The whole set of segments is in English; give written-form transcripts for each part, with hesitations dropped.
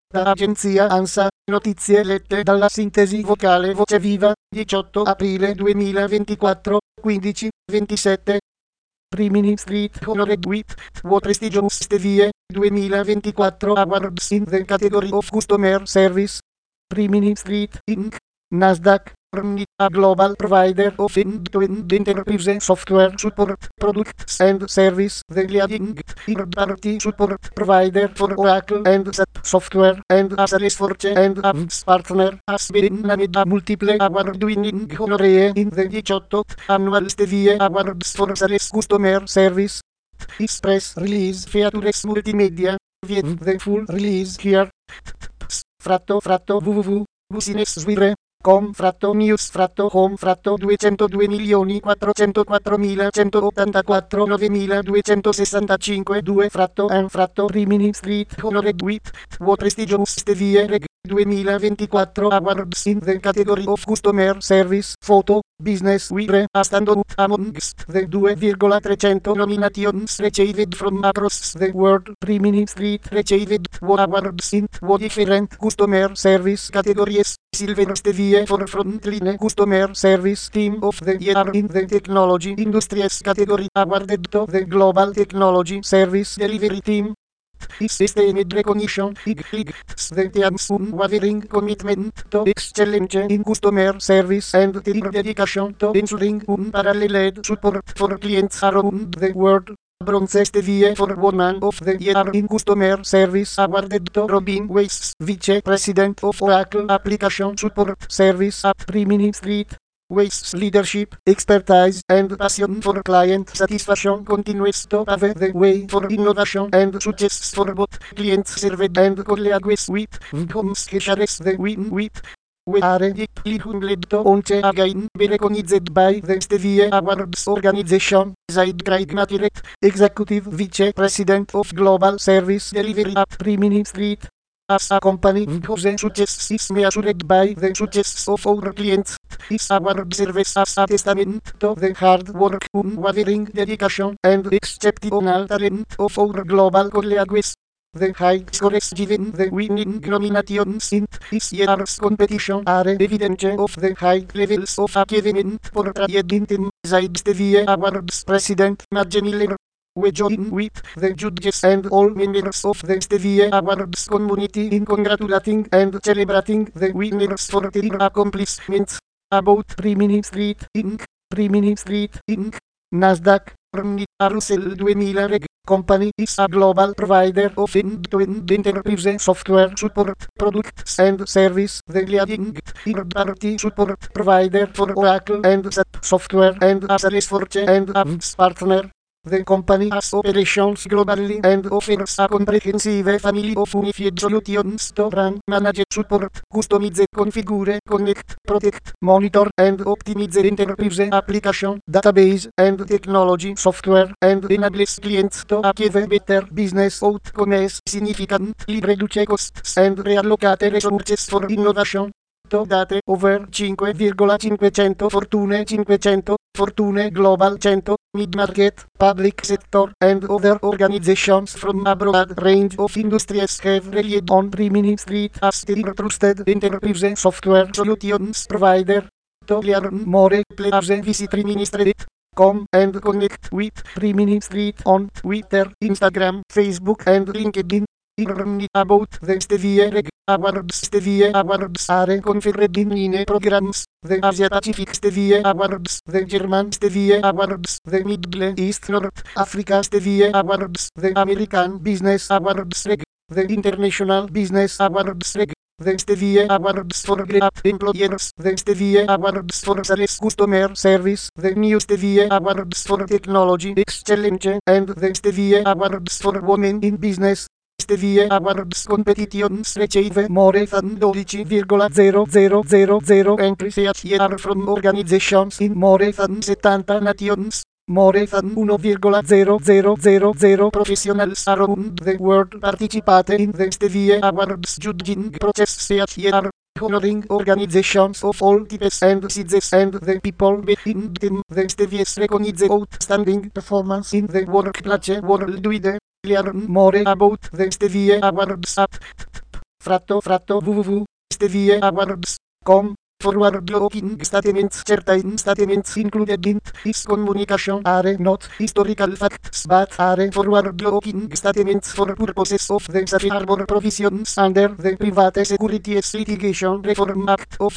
Da agenzia ANSA, notizie lette dalla sintesi vocale Voce Viva, 18 aprile 2024, 15:27. Rimini Street Honored with What Prestigious Stevie 2024 Awards in the category of Customer Service. Rimini Street Inc. Nasdaq. A global provider of end-to-end enterprise software support products and service. The leading third-party support provider for Oracle and SAP software and as a research and advance partner has been named a multiple award-winning honoree in the 18th annual Stevie Awards for Sales Customer Service. This press release features multimedia. View the full release here. Fratto www.businesswire. Fratto news fratto home fratto 202.404.184 9.265 2 fratto and fratto Rimini Street Honored with What Prestigious Stevie Reg 2024 Awards in the category of Customer Service Photo Business Wire a stand out amongst the 2,300 nominations received from across the world. Rimini Street received awards in different customer service categories. Silver Stevie for Frontline Customer Service Team of the Year in the Technology Industries category awarded to the Global Technology Service Delivery Team. Is sustained recognition reflects the team's unwavering commitment to excellence in customer service and their dedication to ensuring unparalleled support for clients around the world. Bronze Stevie for Woman of the Year in Customer Service awarded to Robin Weiss, Vice President of Oracle Application Support Service at Rimini Street. Weiss' leadership, expertise, and passion for client satisfaction continues to pave the way for innovation and success for both clients served and colleagues with whom he shares the win with. We are deeply humbled to once again be recognized by the Stevie Awards organization. Zaid Craig Matiret, Executive Vice President of Global Service Delivery at Rimini Street. As a company whose success is measured by the success of our clients, this award serves as a testament to the hard work, unwavering dedication, and exceptional talent of our global colleagues. The high scores given the winning nominations in this year's competition are evidence of the high levels of achievement portrayed in the Zaid Stevie Awards President Madge Miller. We join with the judges and all members of the Stevie Awards community in congratulating and celebrating the winners for their accomplishments. About Rimini Street Inc. Rimini Street Inc. Nasdaq. Russell 2000 Reg. Company is a global provider of end-to-end enterprise software support products and service. The leading third-party support provider for Oracle and SAP software and as a research and advance partner. The company has operations globally and offers a comprehensive family of unified solutions to run, manage, support, customize, configure, connect, protect, monitor, and optimize enterprise application, database, and technology software, and enables clients to achieve better business outcomes, significantly reduce costs, and reallocate resources for innovation. To date over 5,500 fortune global 100 mid-market, public sector, and other organizations from a broad range of industries have relied on Rimini Street as their trusted enterprise software solutions provider. To learn more, please visit riministreet.com and connect with Rimini Street on Twitter, Instagram, Facebook, and LinkedIn. Learn about the Stevie Reg. Awards. Stevie Awards are conferred in nine programs: the Asia Pacific Stevie Awards, the German Stevie Awards, the Middle East North Africa Stevie Awards, the American Business Awards Reg, the International Business Awards Reg, the Stevie Awards for Great Employers, the Stevie Awards for Sales Customer Service, the New Stevie Awards for Technology Excellence, and the Stevie Awards for Women in Business. Stevie Awards competitions receive more than 12,000 entries each year from organizations in more than 70 nations. More than 1,000 professionals around the world participate in the Stevie Awards judging process each year, honoring organizations of all types and sizes and the people behind them. The Stevie's recognize outstanding performance in the workplace worldwide. Learn more about the Stevie Awards at fratto www.stevieawards.com. Forward-looking statements. Certain statements included in this communication are not historical facts but are forward-looking statements for purposes of the safe harbor provisions under the Private Securities Litigation Reform Act of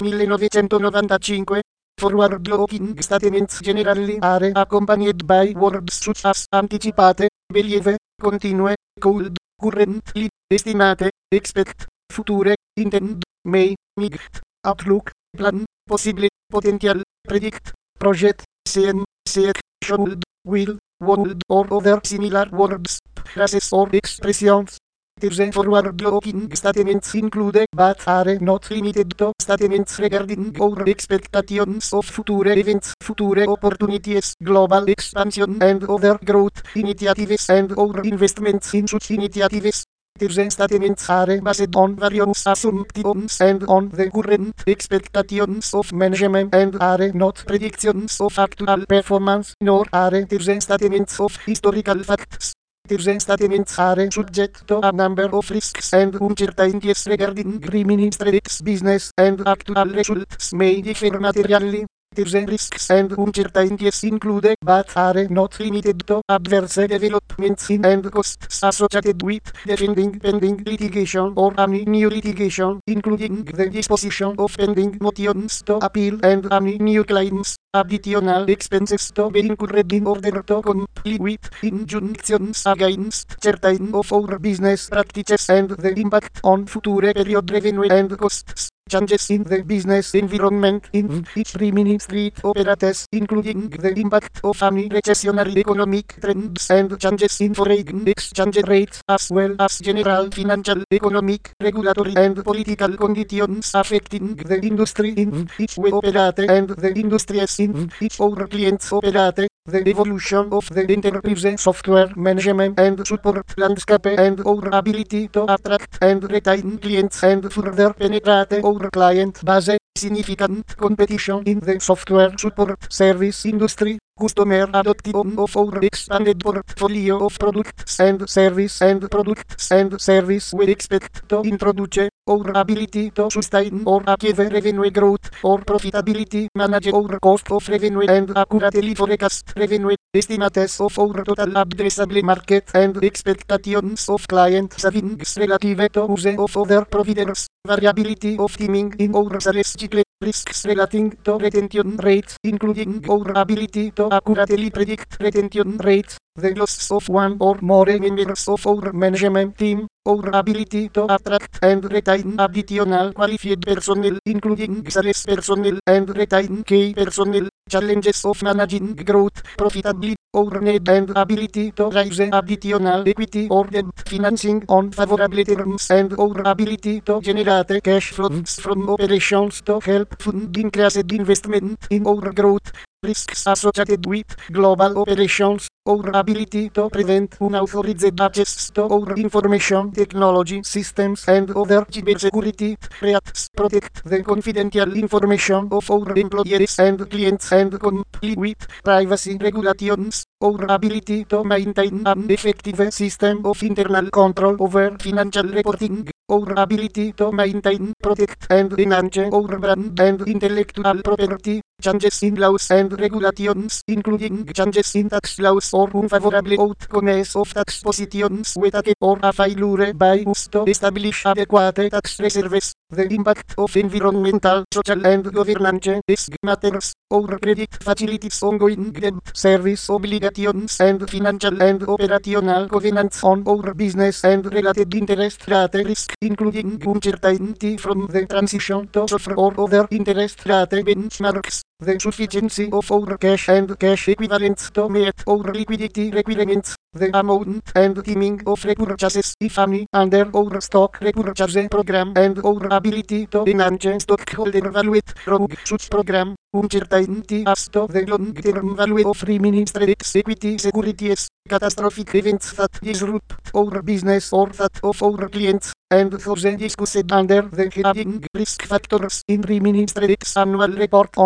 1995. Forward-looking statements generally are accompanied by words such as anticipate, believe, continue, could, currently, estimate, expect, future, intend, may, might, outlook, plan, possible, potential, predict, project, seem, should, will, would, or other similar words, phrases or expressions. These forward-looking statements include but are not limited to statements regarding our expectations of future events, future opportunities, global expansion and other growth initiatives and our investments in such initiatives. These statements are based on various assumptions and on the current expectations of management and are not predictions of actual performance, nor are these statements of historical facts. These statements are subject to a number of risks and uncertainties regarding Rimini Street's business and actual results may differ materially. These risks and uncertainties include but are not limited to adverse developments in and costs associated with defending pending litigation or any new litigation, including the disposition of pending motions to appeal and any new claims. Additional expenses to be incurred in order to comply with injunctions against certain of our business practices and the impact on future period revenue and costs. Changes in the business environment in which Rimini Street operates, including the impact of any recessionary economic trends and changes in foreign exchange rates, as well as general financial, economic, regulatory and political conditions affecting the industry in which we operate and the industries in which our clients operate. The evolution of the enterprise software management and support landscape and our ability to attract and retain clients and further penetrate our client base. Significant competition in the software support service industry. Customer adoption of our expanded portfolio of products and service we expect to introduce our ability to sustain or achieve revenue growth or profitability, manage our cost of revenue and accurately forecast revenue, estimates of our total addressable market and expectations of client savings relative to use of other providers, variability of timing in our sales cycle, risks relating to retention rates, including our ability to accurately predict retention rates, the loss of one or more members of our management team, our ability to attract and retain additional qualified personnel, including sales personnel and retain key personnel, challenges of managing growth profitably, our need and ability to raise additional equity or debt financing on favorable terms, and our ability to generate cash flows from operations to help fund increased investment in our growth. Risks associated with global operations, our ability to prevent unauthorized access to our information technology systems and other cybersecurity threats, protect the confidential information of our employees and clients and comply with privacy regulations, our ability to maintain an effective system of internal control over financial reporting, our ability to maintain, protect and enhance our brand and intellectual property, changes in laws and regulations, including changes in tax laws or unfavorable outcomes of tax positions we take or a failure by us to establish adequate tax reserves, the impact of environmental, social and governance risk matters, our credit facilities ongoing debt service obligations and financial and operational covenants on our business and related interest rate risk, including uncertainty from the transition to SOFR or other interest rate benchmarks, the sufficiency of our cash and cash equivalents to meet our liquidity requirements, the amount and timing of repurchases, if any, under our stock repurchase program, and our ability to enhance stockholder value from such program, uncertainty as to the long-term value of Rimini Street's equity securities, catastrophic events that disrupt our business or that of our clients, and those discussed under the heading Risk Factors in Rimini Street's annual report on Form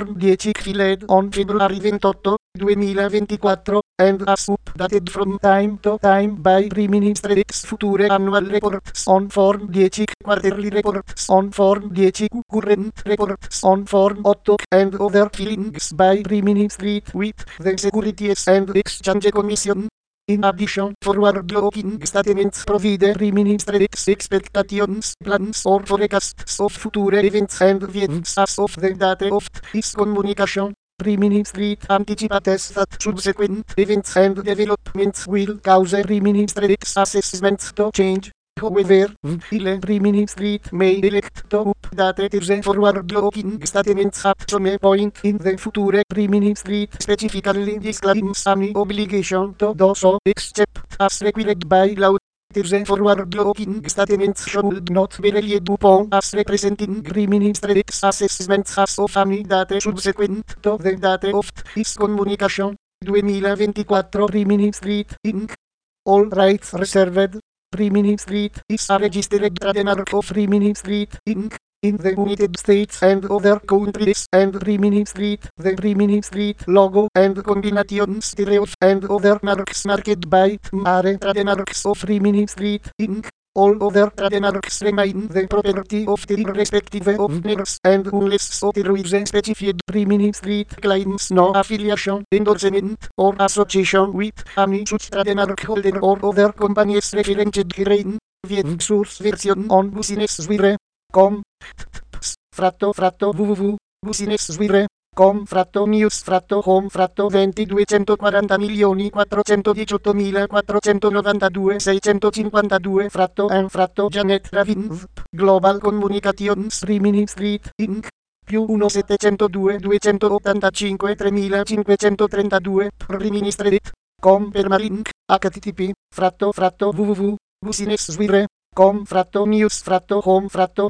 Form 10 filed on February 28, 2024, and as updated from time to time by Prime Minister ex future annual reports on Form 10, quarterly reports on Form 10, current reports on Form 8, and other filings by Prime Minister with the Securities and Exchange Commission. In addition, forward-looking statements provide Prime Minister expectations, plans or forecasts of future events and events as of the date of this communication. Prime Minister anticipates that subsequent events and developments will cause Prime Minister assessments to change. However, the Prime Minister may elect to update the forward-looking statements at some point in the future. Prime Minister specifically disclaims any obligation to do so except as required by law. The forward-looking statements should not be relied upon as representing Prime Minister assessments as of any date subsequent to the date of this communication. 2024 Prime Minister Inc. All rights reserved. Prime Minister is a registered trademark of Prime Minister Inc. in the United States and other countries, and Prime Minister, the Prime Minister logo and combinations thereof and other marks marked by are trademarks of Prime Minister Inc. All other trademarks remain the property of the respective owners, and unless otherwise specified, Prime Minister claims no affiliation, endorsement, or association with any such trademark holder or other companies referenced herein. View source version on businesswire.com. Fratto www. businesswire.com. Fratto news. Fratto home. Fratto 22.440.492.652. Fratto and Fratto Janet Ravin. Global Communications Prime Minister Inc. più 1-702-285-3532 Prime Minister com permalink http fratto www. businesswire.com. Fratto news. Fratto home. Fratto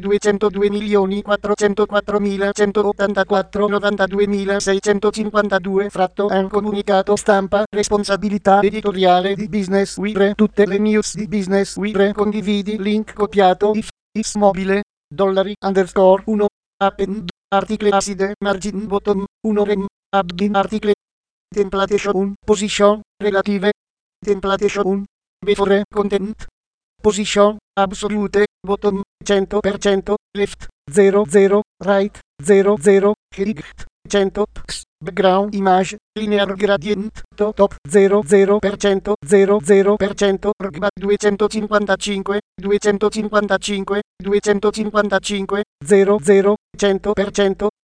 202.404.184.92.652. Fratto and comunicato stampa. Responsabilità editoriale di Businesswire. Tutte le news di Businesswire condividi link copiato if is mobile $1 append article acide margin bottom 1 rem abgin article temptation position relative temptation before content position absolute bottom 100% left 00 right 00 heading 100 background image linear gradient top 00% 00% rgba 255 255 255 00 100%